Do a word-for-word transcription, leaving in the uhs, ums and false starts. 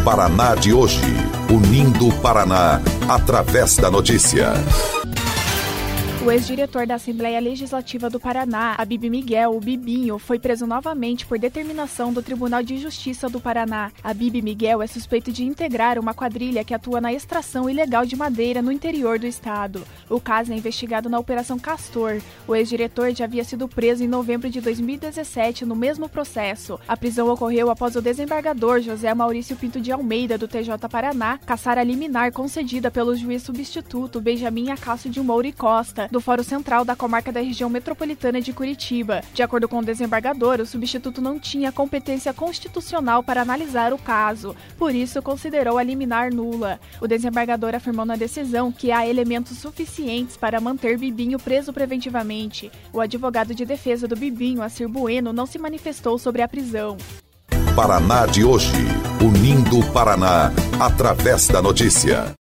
Paraná de hoje, unindo o Paraná através da notícia. O ex-diretor da Assembleia Legislativa do Paraná, Habib Miguel, o Bibinho, foi preso novamente por determinação do Tribunal de Justiça do Paraná. Habib Miguel é suspeito de integrar uma quadrilha que atua na extração ilegal de madeira no interior do estado. O caso é investigado na Operação Castor. O ex-diretor já havia sido preso em novembro de dois mil e dezessete no mesmo processo. A prisão ocorreu após o desembargador José Maurício Pinto de Almeida, do T J Paraná, cassar a liminar concedida pelo juiz substituto Benjamin Acácio de Moura e Costa, do Fórum Central da Comarca da Região Metropolitana de Curitiba. De acordo com o desembargador, o substituto não tinha competência constitucional para analisar o caso, por isso considerou a liminar nula. O desembargador afirmou na decisão que há elementos suficientes para manter Bibinho preso preventivamente. O advogado de defesa do Bibinho, Assir Bueno, não se manifestou sobre a prisão. Paraná de hoje, unindo o Paraná através da notícia.